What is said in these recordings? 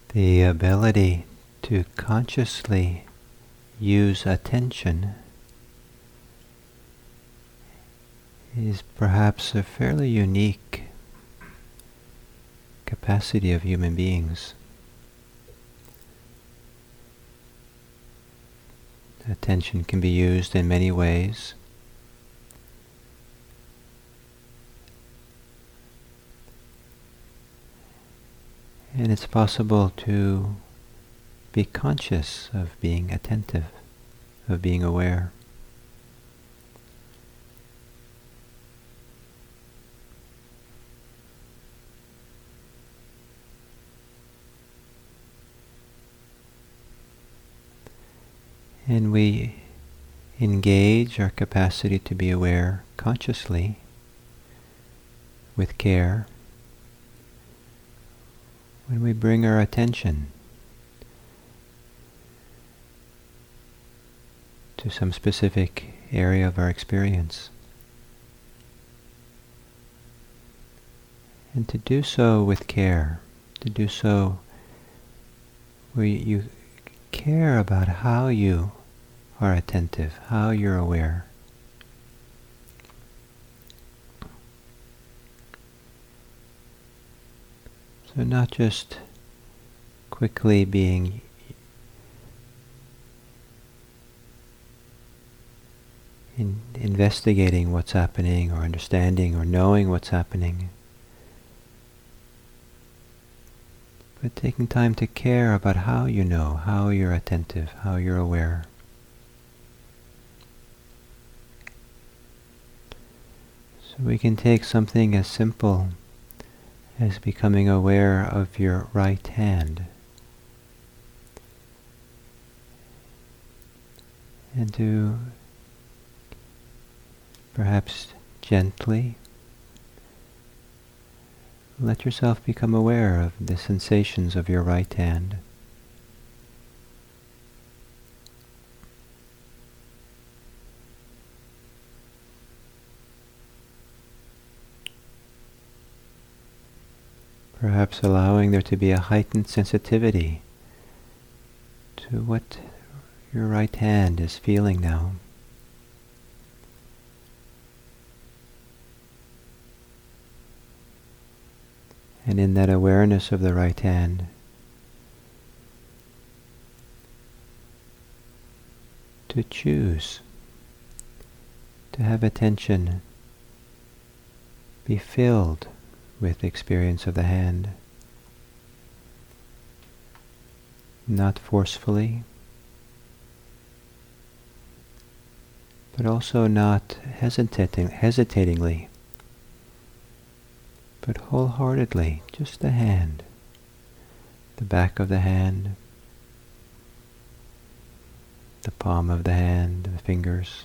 The ability to consciously use attention is perhaps a fairly unique capacity of human beings. Attention can be used in many ways. And it's possible to be conscious of being attentive, of being aware. And we engage our capacity to be aware consciously, with care, when we bring our attention to some specific area of our experience. And to do so with care, to do so where you care about how you are attentive, how you're aware. So not just quickly being investigating what's happening or understanding or knowing what's happening, but taking time to care about how you know, how you're attentive, how you're aware. So we can take something as simple as becoming aware of your right hand, and to perhaps gently let yourself become aware of the sensations of your right hand. Perhaps allowing there to be a heightened sensitivity to what your right hand is feeling now. And in that awareness of the right hand, to choose to have attention be filled with the experience of the hand, not forcefully, but also not hesitatingly, but wholeheartedly, just the hand, the back of the hand, the palm of the hand, the fingers.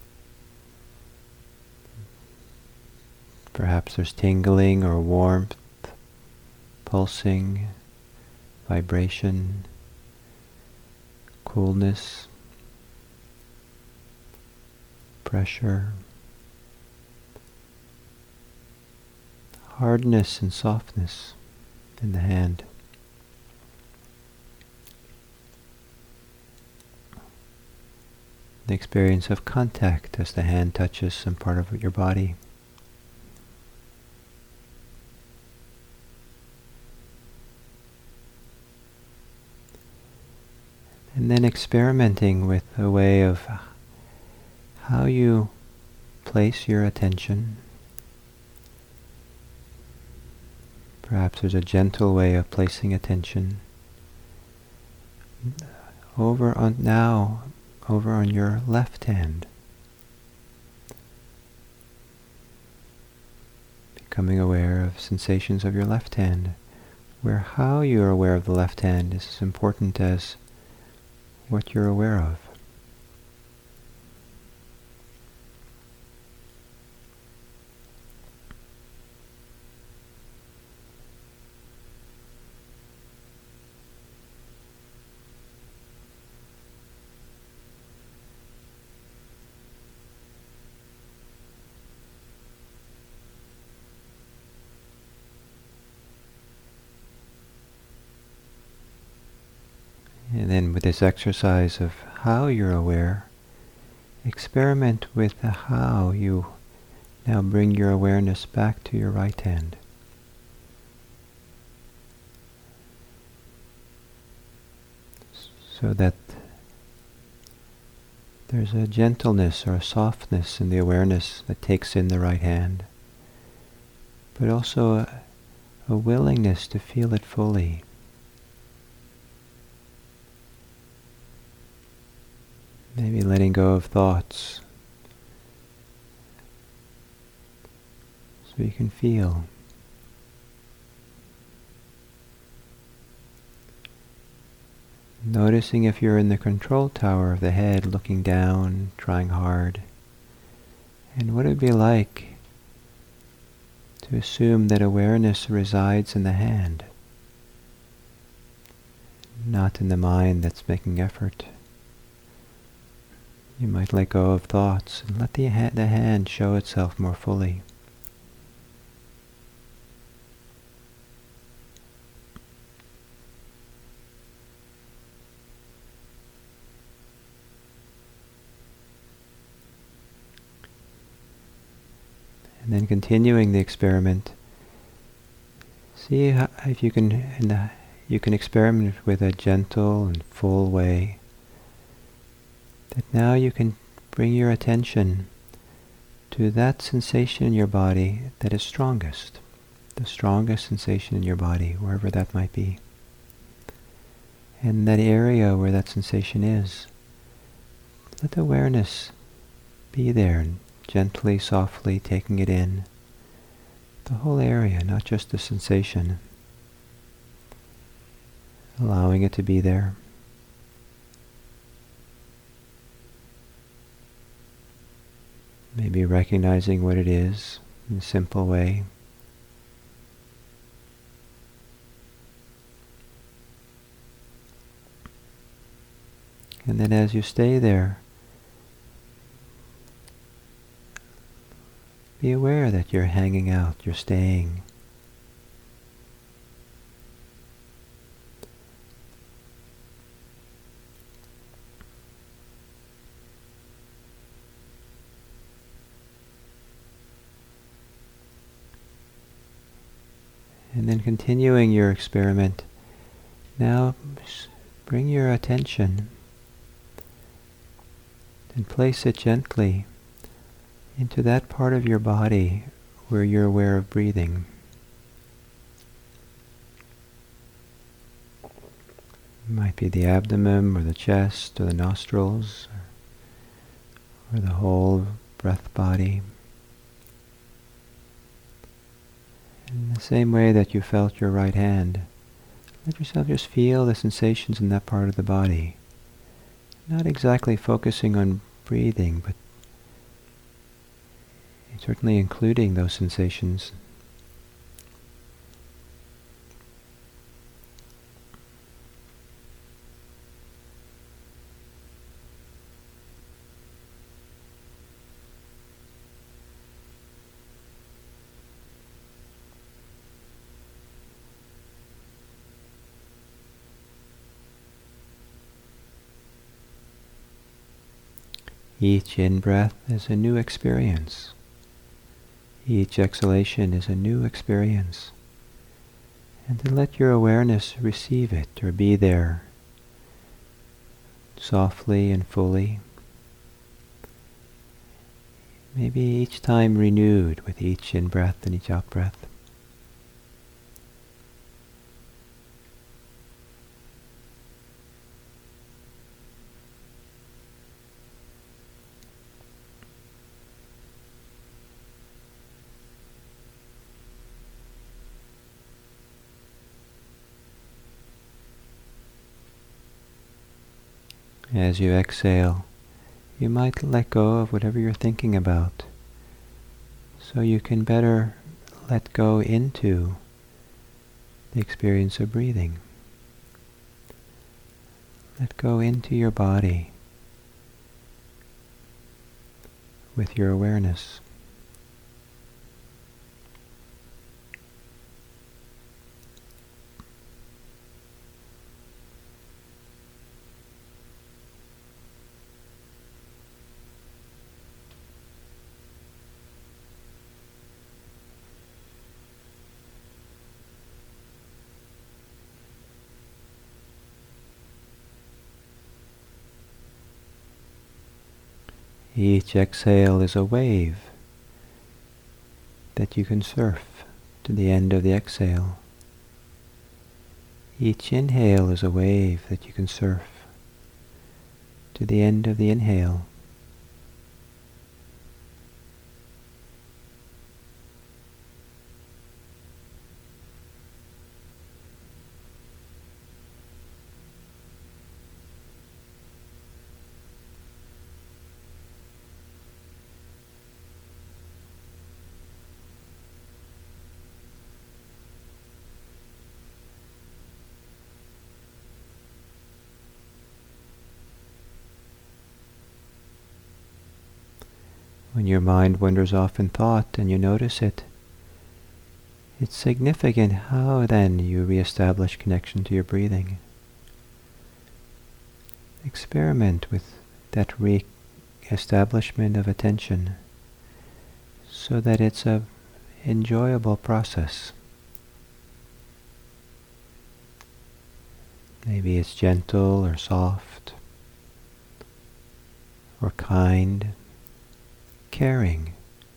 Perhaps there's tingling or warmth, pulsing, vibration, coolness, pressure, hardness and softness in the hand. The experience of contact as the hand touches some part of your body. And then experimenting with a way of how you place your attention. Perhaps there's a gentle way of placing attention over on your left hand. Becoming aware of sensations of your left hand, where how you are aware of the left hand is as important as what you're aware of. And then with this exercise of how you're aware, experiment with the how you now bring your awareness back to your right hand. So that there's a gentleness or a softness in the awareness that takes in the right hand, but also a willingness to feel it fully. Maybe letting go of thoughts so you can feel. Noticing if you're in the control tower of the head, looking down, trying hard. And what it would be like to assume that awareness resides in the hand, not in the mind that's making effort. You might let go of thoughts and let the hand show itself more fully. And then continuing the experiment, see if you can, you can experiment with a gentle and full way. That now you can bring your attention to that sensation in your body that is strongest, the strongest sensation in your body, wherever that might be. And that area where that sensation is, let the awareness be there, and gently, softly taking it in. The whole area, not just the sensation. Allowing it to be there. Maybe recognizing what it is in a simple way. And then as you stay there, be aware that you're hanging out, you're staying. And then continuing your experiment, now bring your attention and place it gently into that part of your body where you're aware of breathing. It might be the abdomen or the chest or the nostrils or the whole breath body. In the same way that you felt your right hand, let yourself just feel the sensations in that part of the body. Not exactly focusing on breathing, but certainly including those sensations. Each in-breath is a new experience. Each exhalation is a new experience. And to let your awareness receive it or be there softly and fully. Maybe each time renewed with each in-breath and each out-breath. As you exhale, you might let go of whatever you're thinking about, so you can better let go into the experience of breathing. Let go into your body with your awareness. Each exhale is a wave that you can surf to the end of the exhale. Each inhale is a wave that you can surf to the end of the inhale. When your mind wanders off in thought and you notice it, it's significant how then you reestablish connection to your breathing. Experiment with that re-establishment of attention so that it's an enjoyable process. Maybe it's gentle or soft or kind, caring.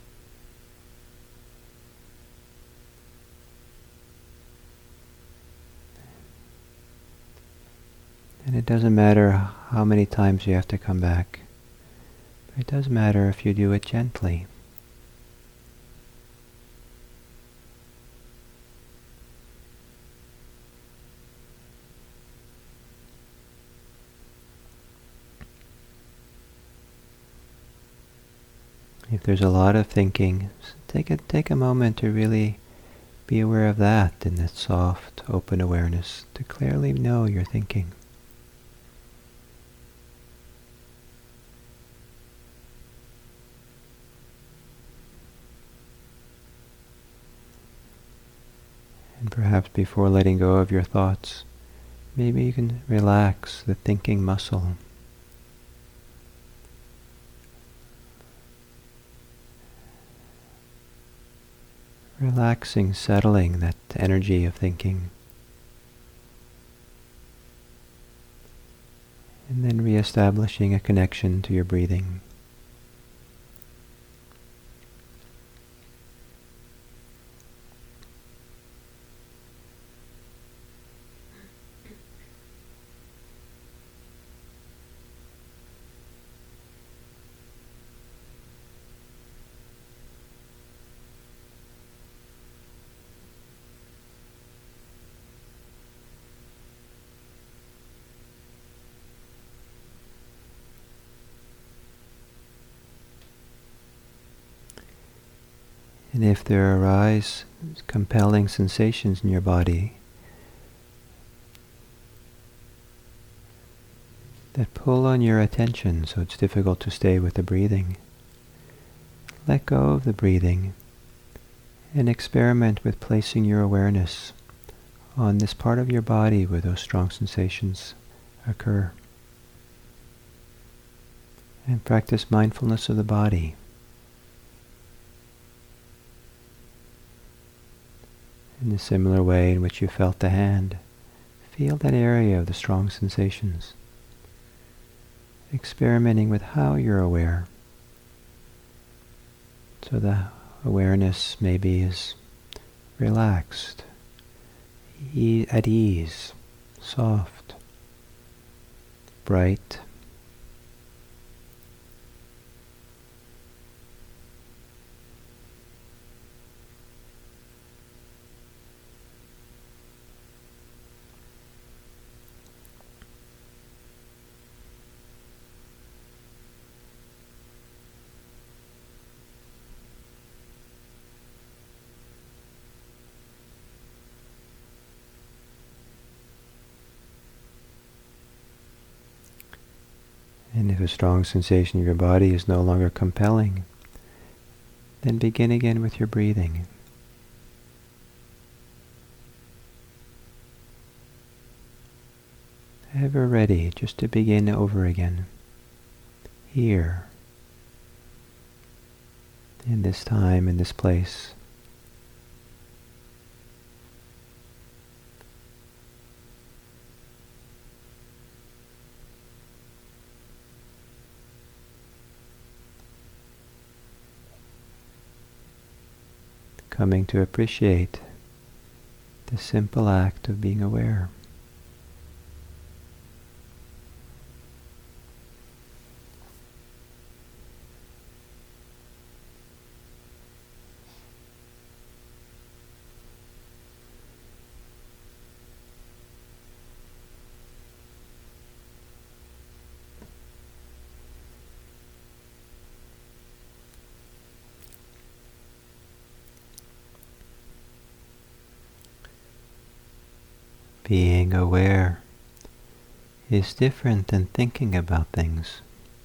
And it doesn't matter how many times you have to come back. It does matter if you do it gently. If there's a lot of thinking, take a moment to really be aware of that in that soft, open awareness, to clearly know you're thinking. And perhaps before letting go of your thoughts, maybe you can relax the thinking muscle. Relaxing, settling that energy of thinking. And then reestablishing a connection to your breathing. And if there arise compelling sensations in your body that pull on your attention so it's difficult to stay with the breathing, let go of the breathing and experiment with placing your awareness on this part of your body where those strong sensations occur. And practice mindfulness of the body. In the similar way in which you felt the hand, feel that area of the strong sensations, experimenting with how you're aware. So the awareness maybe is relaxed, at ease, soft, bright. And if a strong sensation of your body is no longer compelling, then begin again with your breathing. Ever ready just to begin over again, here, in this time, in this place. coming to appreciate the simple act of being aware. Being aware is different than thinking about things.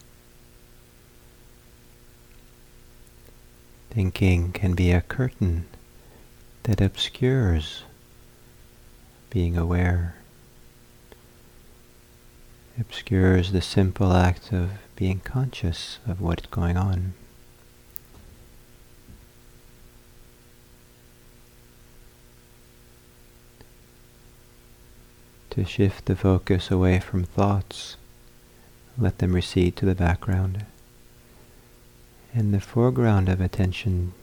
Thinking can be a curtain that obscures being aware, obscures the simple act of being conscious of what's going on. To shift the focus away from thoughts, let them recede to the background, and the foreground of attention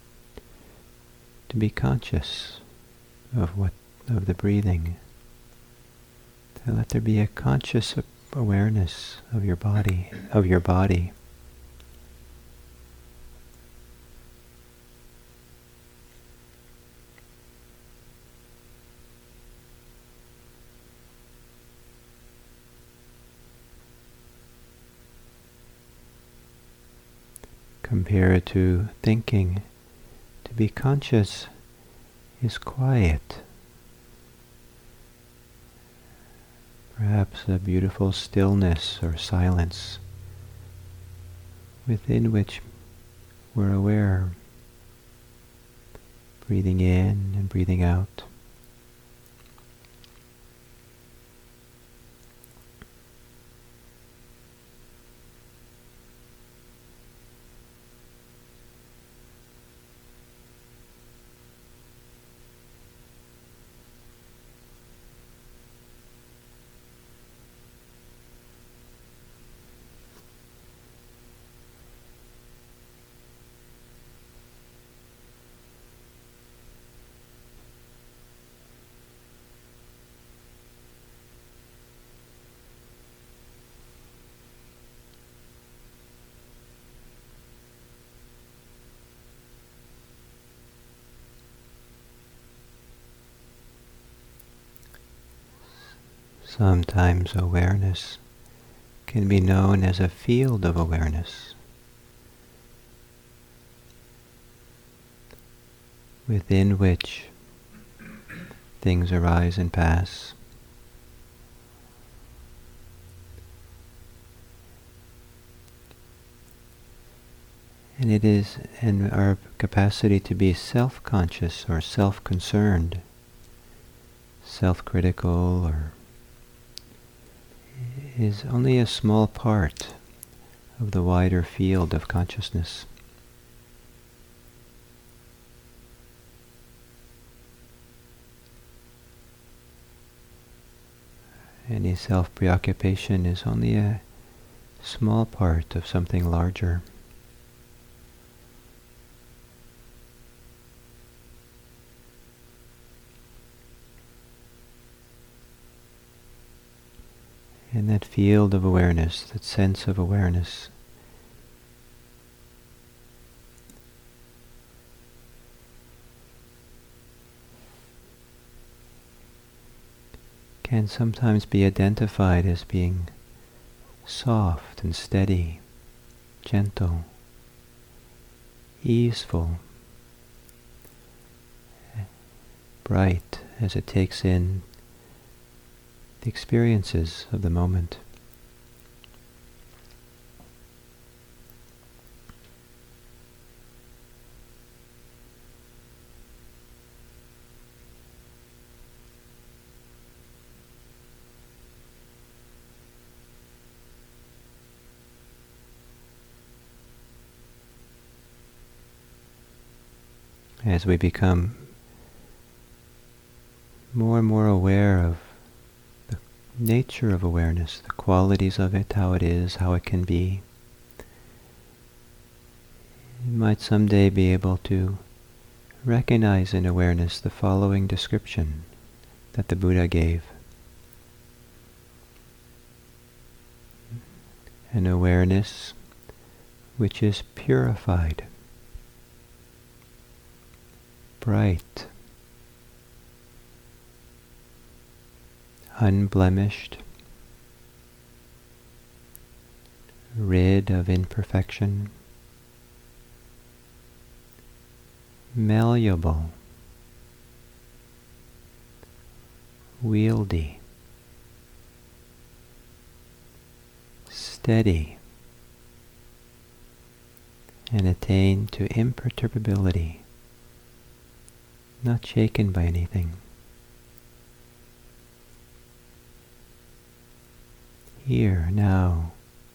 to be conscious of the breathing. To let there be a conscious awareness of your body, Compared to thinking, to be conscious is quiet. Perhaps a beautiful stillness or silence within which we're aware, breathing in and breathing out. Sometimes awareness can be known as a field of awareness, within which things arise and pass. And it is in our capacity to be self-conscious or self-concerned, self-critical, or is only a small part of the wider field of consciousness. Any self-preoccupation is only a small part of something larger. And that field of awareness, that sense of awareness, can sometimes be identified as being soft and steady, gentle, easeful, bright as it takes in the experiences of the moment. As we become more and more aware of the nature of awareness, the qualities of it, how it is, how it can be, you might someday be able to recognize in awareness the following description that the Buddha gave. An awareness which is purified, bright, unblemished, rid of imperfection, malleable, wieldy, steady, and attain to imperturbability, not shaken by anything. Here, now.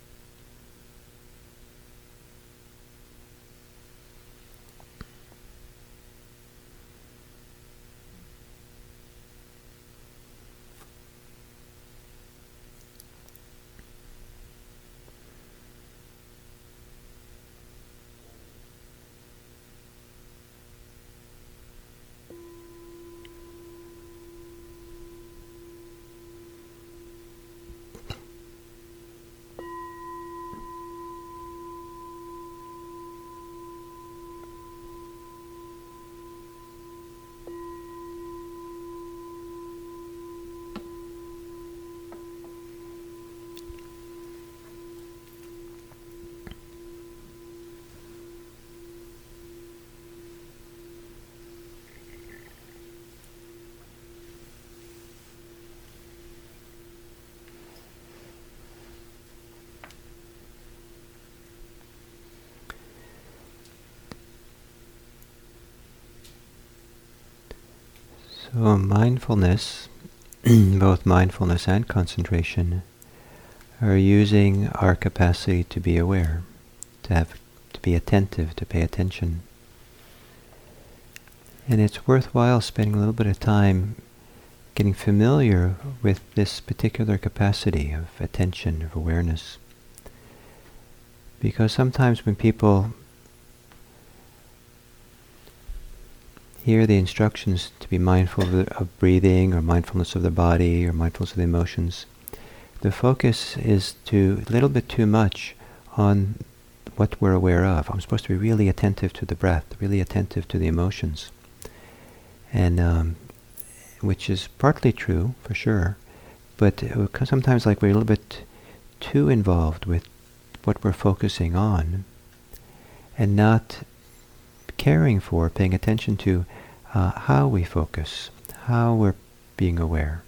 So mindfulness, both mindfulness and concentration, are using our capacity to be aware, to be attentive, to pay attention. And it's worthwhile spending a little bit of time getting familiar with this particular capacity of attention, of awareness. Because sometimes when people hear the instructions to be mindful of breathing, or mindfulness of the body, or mindfulness of the emotions, the focus is a little bit too much on what we're aware of. I'm supposed to be really attentive to the breath, really attentive to the emotions. And which is partly true, for sure, but sometimes like we're a little bit too involved with what we're focusing on, and not caring for, paying attention to how we focus, how we're being aware.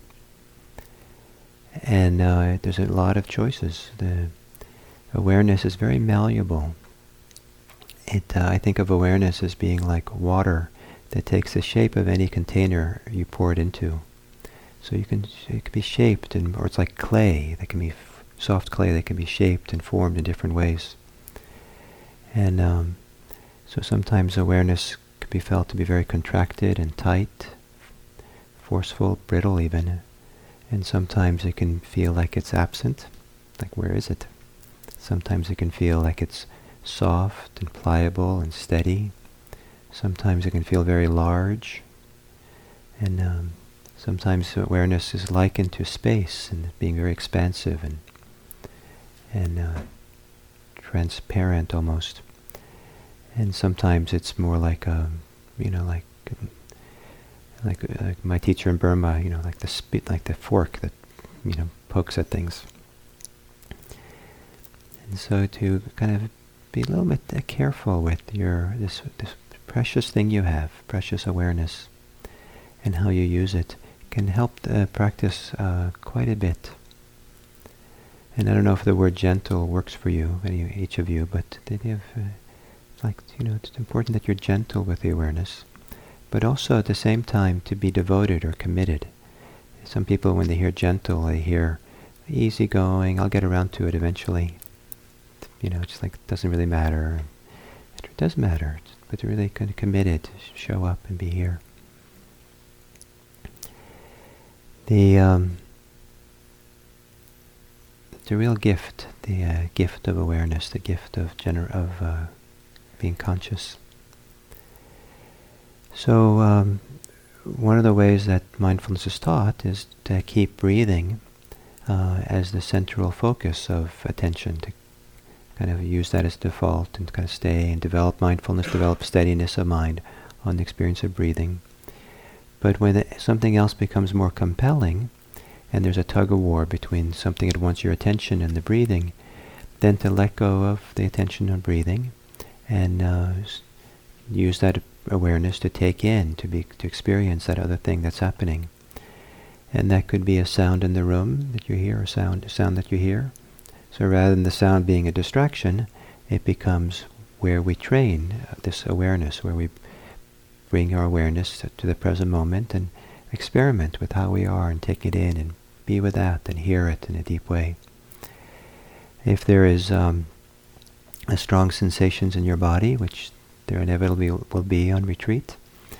And there's a lot of choices. The awareness is very malleable. I think of awareness as being like water that takes the shape of any container you pour it into. So it can be shaped, or it's like clay that can be soft clay that can be shaped and formed in different ways. And so sometimes awareness can be felt to be very contracted and tight, forceful, brittle even. And sometimes it can feel like it's absent, like where is it? Sometimes it can feel like it's soft and pliable and steady. Sometimes it can feel very large. And sometimes awareness is likened to space and being very expansive and transparent almost. And sometimes it's more like like my teacher in Burma, like the fork that pokes at things. And so to kind of be a little bit careful with this precious thing you have, precious awareness, and how you use it can help practice quite a bit. And I don't know if the word gentle works for you, each of you, but the idea of it's important that you're gentle with the awareness, but also at the same time to be devoted or committed. Some people, when they hear gentle, they hear easygoing, I'll get around to it eventually. Just like it doesn't really matter. It does matter, but they're really kind of committed to show up and be here. The real gift, the gift of awareness, the gift of being conscious. So one of the ways that mindfulness is taught is to keep breathing as the central focus of attention, to kind of use that as default and kind of stay and develop mindfulness, develop steadiness of mind on the experience of breathing. But when something else becomes more compelling, and there's a tug-of-war between something that wants your attention and the breathing, then to let go of the attention on breathing and use that awareness to take in, to experience that other thing that's happening. And that could be a sound in the room that you hear, a sound that you hear. So rather than the sound being a distraction, it becomes where we train this awareness, where we bring our awareness to the present moment and experiment with how we are and take it in and be with that and hear it in a deep way. If there is a strong sensations in your body, which there inevitably will be on retreat,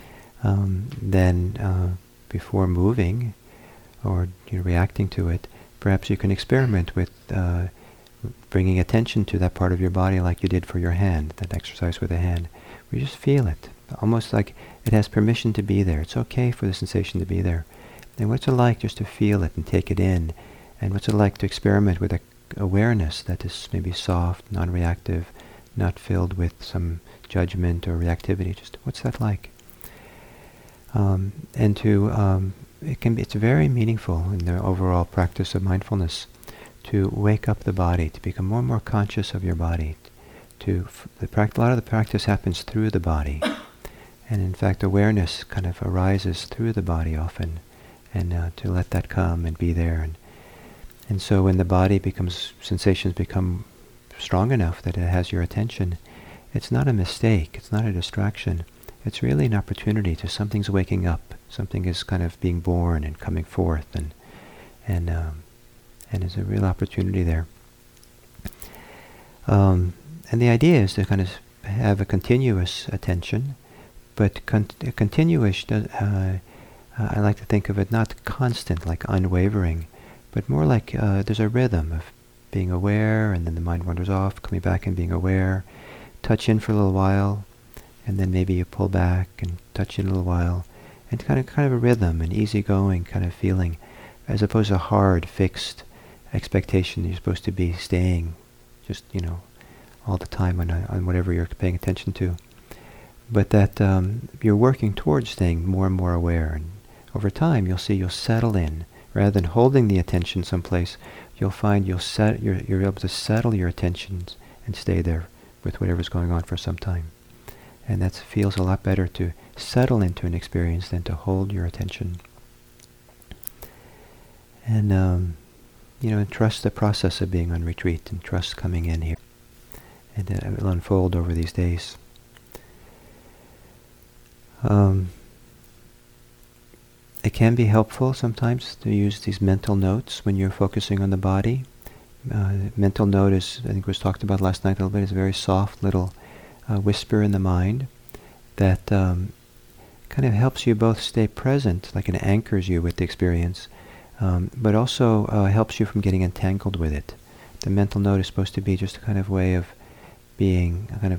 then before moving or reacting to it, perhaps you can experiment with bringing attention to that part of your body like you did for your hand, that exercise with the hand. We just feel it, almost like it has permission to be there. It's okay for the sensation to be there. And what's it like just to feel it and take it in? And what's it like to experiment with awareness that is maybe soft, non-reactive, not filled with some judgment or reactivity? Just what's that like? It's very meaningful in the overall practice of mindfulness to wake up the body, to become more and more conscious of your body. A lot of the practice happens through the body, and in fact awareness kind of arises through the body often, and to let that come and be there. And so when the body sensations become strong enough that it has your attention, it's not a mistake, it's not a distraction, it's really an opportunity to something's waking up, something is kind of being born and coming forth, and there's a real opportunity there. And the idea is to kind of have a continuous attention, but continuous, I like to think of it not constant, like unwavering, but more like there's a rhythm of being aware, and then the mind wanders off, coming back and being aware, touch in for a little while, and then maybe you pull back and touch in a little while, and kind of a rhythm, an easygoing kind of feeling, as opposed to a hard, fixed expectation. You're supposed to be staying just, all the time on whatever you're paying attention to. But that you're working towards staying more and more aware, and over time you'll settle in. Rather than holding the attention someplace, you'll find you're able to settle your attentions and stay there with whatever's going on for some time. And that feels a lot better to settle into an experience than to hold your attention. And and trust the process of being on retreat, and trust coming in here. And it will unfold over these days. It can be helpful sometimes to use these mental notes when you're focusing on the body. Mental note is, I think was talked about last night a little bit, is a very soft little whisper in the mind that kind of helps you both stay present, like it anchors you with the experience, but also helps you from getting entangled with it. The mental note is supposed to be just a kind of way of being kind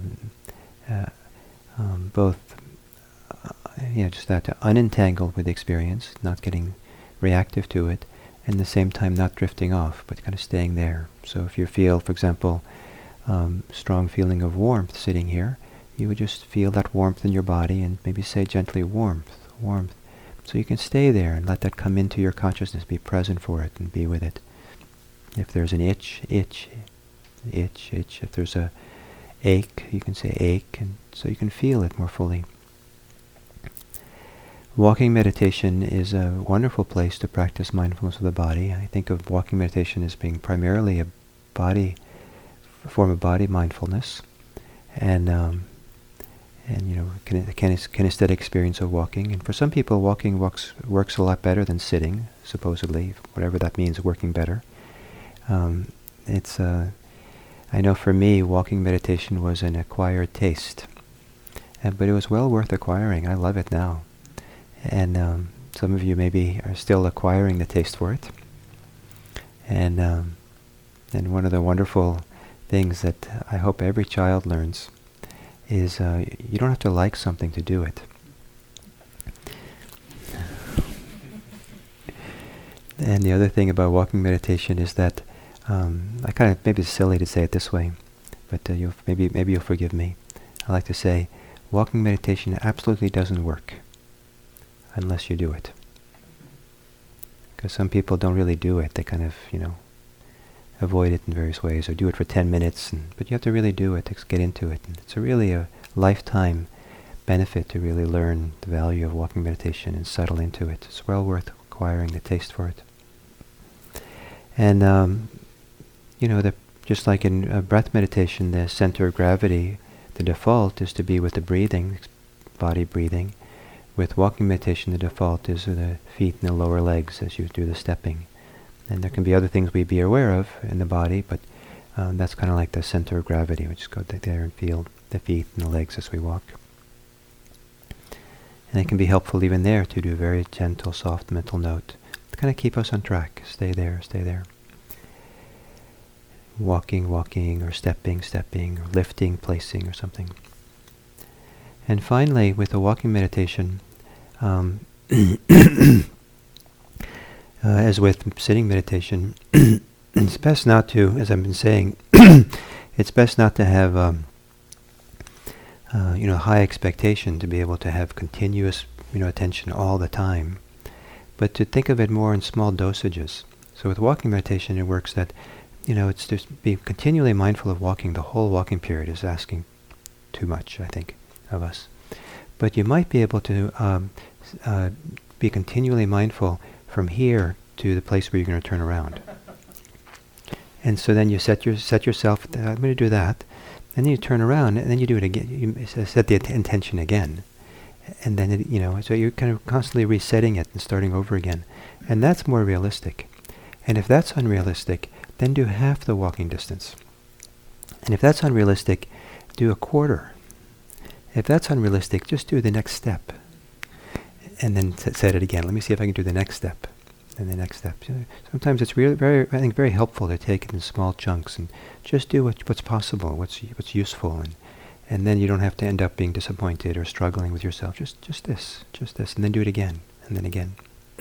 of both just that, to unentangle with the experience, not getting reactive to it, and at the same time not drifting off, but kind of staying there. So if you feel, for example, strong feeling of warmth sitting here, you would just feel that warmth in your body and maybe say gently, warmth, warmth. So you can stay there and let that come into your consciousness, be present for it and be with it. If there's an itch, itch, itch, itch. If there's a ache, you can say ache, and so you can feel it more fully. Walking meditation is a wonderful place to practice mindfulness of the body. I think of walking meditation as being primarily a form of body mindfulness, and kinesthetic experience of walking. And for some people, walking works a lot better than sitting, supposedly, whatever that means, working better. I know for me, walking meditation was an acquired taste, but it was well worth acquiring. I love it now. And some of you maybe are still acquiring the taste for it. And one of the wonderful things that I hope every child learns is you don't have to like something to do it. And the other thing about walking meditation is that I kind of, maybe it's silly to say it this way, but maybe you'll forgive me. I like to say, walking meditation absolutely doesn't work unless you do it. Because some people don't really do it. They kind of, avoid it in various ways, or do it for 10 minutes. But you have to really do it, to get into it. And it's really a lifetime benefit to really learn the value of walking meditation and settle into it. It's well worth acquiring the taste for it. And, just like in breath meditation, the center of gravity, the default is to be with the breathing, body breathing. With walking meditation, the default is with the feet and the lower legs as you do the stepping. And there can be other things we be aware of in the body, but that's kind of like the center of gravity. We just go there and feel the feet and the legs as we walk. And it can be helpful even there to do a very gentle, soft mental note to kind of keep us on track. Stay there, stay there. Walking, or stepping, or lifting, placing, or something. And finally, with the walking meditation, as with sitting meditation, it's best not to, as I've been saying, it's best not to have high expectation to be able to have continuous attention all the time, but to think of it more in small dosages. So with walking meditation, it works that it's just be continually mindful of walking. The whole walking period is asking too much, I think, of us. But you might be able to be continually mindful from here to the place where you're going to turn around. And so then you set yourself, I'm going to do that, and then you turn around, and then you do it again. You set the intention again. And then, so you're kind of constantly resetting it and starting over again. And that's more realistic. And if that's unrealistic, then do half the walking distance. And if that's unrealistic, do a quarter. If that's unrealistic, just do the next step. And then set it again. Let me see if I can do the next step. And the next step. Sometimes it's really very helpful to take it in small chunks and just do what's possible, what's useful, and then you don't have to end up being disappointed or struggling with yourself. Just this, and then do it again, and then again.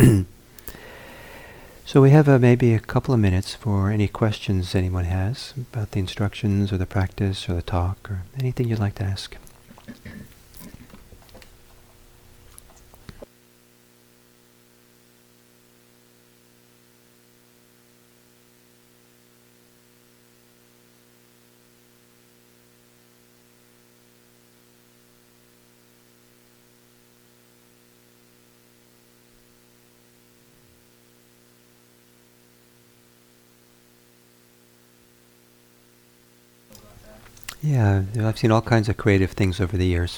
So we have maybe a couple of minutes for any questions anyone has about the instructions or the practice or the talk or anything you'd like to ask. Yeah, I've seen all kinds of creative things over the years.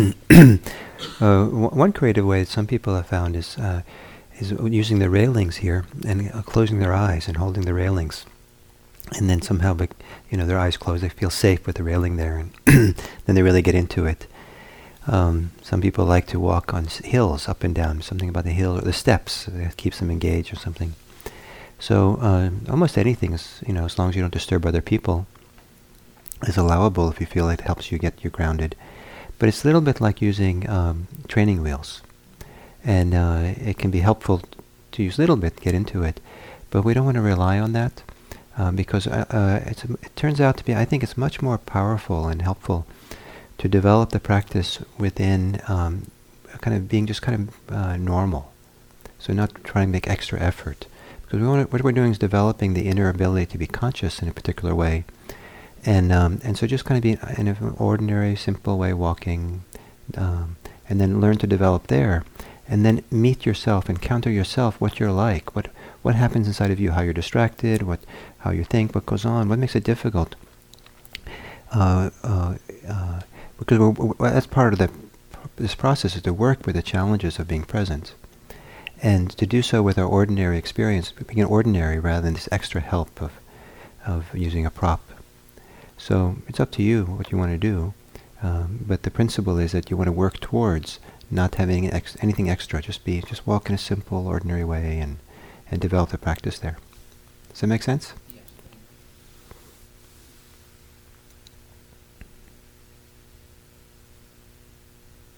One creative way that some people have found is using the railings here and closing their eyes and holding the railings, and then somehow, their eyes closed. They feel safe with the railing there, and then they really get into it. Some people like to walk on hills, up and down. Something about the hill or the steps that keeps them engaged, or something. So almost anything is, as long as you don't disturb other people, is allowable if you feel it helps you get you grounded. But it's a little bit like using training wheels. And it can be helpful to use a little bit, get into it. But we don't want to rely on that because it turns out to be, I think it's much more powerful and helpful to develop the practice within kind of being just kind of normal. So not trying to make extra effort. Because what we're doing is developing the inner ability to be conscious in a particular way. And so just kind of be in an ordinary, simple way walking, and then learn to develop there, and then meet yourself, encounter yourself, what you're like, what happens inside of you, how you're distracted, how you think, what goes on, what makes it difficult. Because that's part of this process is to work with the challenges of being present, and to do so with our ordinary experience, being ordinary rather than this extra help of using a prop. So it's up to you what you want to do, but the principle is that you want to work towards not having anything extra. Just walk in a simple, ordinary way and develop the practice there. Does that make sense? Yes.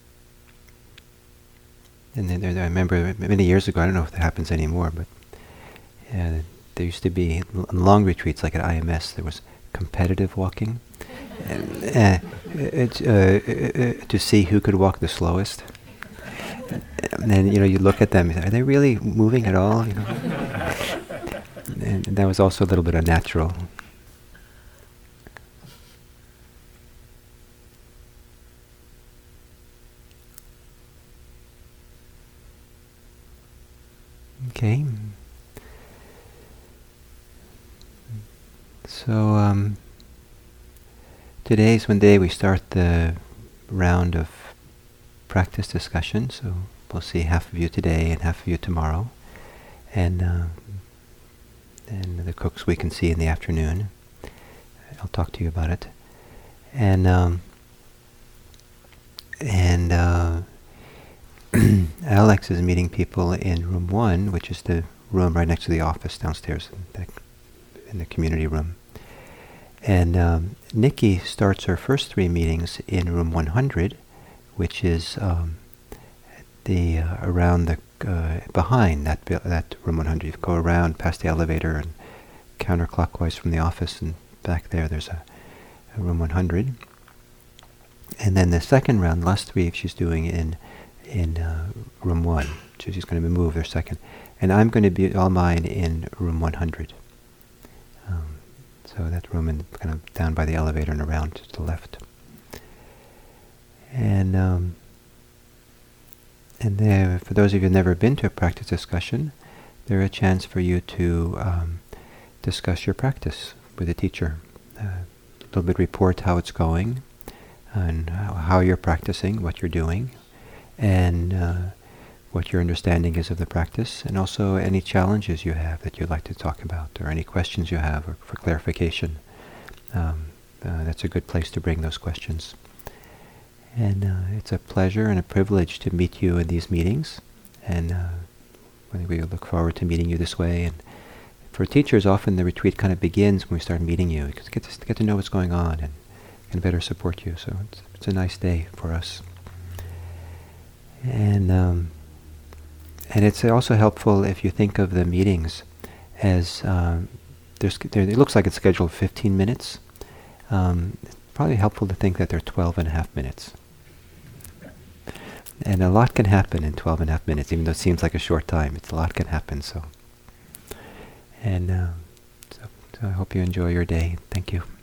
And then I remember many years ago, I don't know if that happens anymore, but there used to be long retreats, like at IMS, there was competitive walking, to see who could walk the slowest. And then you look at them. Are they really moving at all? And that was also a little bit unnatural. Okay. So today's one day we start the round of practice discussion. So we'll see half of you today and half of you tomorrow, and the cooks we can see in the afternoon. I'll talk to you about it, and Alex is meeting people in room 1, which is the room right next to the office downstairs in the community room. And Nikki starts her first 3 meetings in room 100, which is around the behind that room 100. You go around past the elevator and counterclockwise from the office, and back there's a room 100. And then the second round, last 3, she's doing in room 1. So she's going to move their second. And I'm going to be all mine in room 100. So that room kind of down by the elevator and around to the left. And there, for those of you who've never been to a practice discussion, there's a chance for you to discuss your practice with a teacher. A little bit report how it's going, and how you're practicing, what you're doing, and what your understanding is of the practice, and also any challenges you have that you'd like to talk about, or any questions you have or for clarification. That's a good place to bring those questions. And it's a pleasure and a privilege to meet you in these meetings, and we look forward to meeting you this way. And for teachers, often the retreat kind of begins when we start meeting you, because get to know what's going on and can better support you. So it's a nice day for us. And it's also helpful if you think of the meetings as it looks like it's scheduled 15 minutes. It's probably helpful to think that they're 12 and a half minutes. And a lot can happen in 12 and a half minutes, even though it seems like a short time. A lot can happen. So I hope you enjoy your day. Thank you.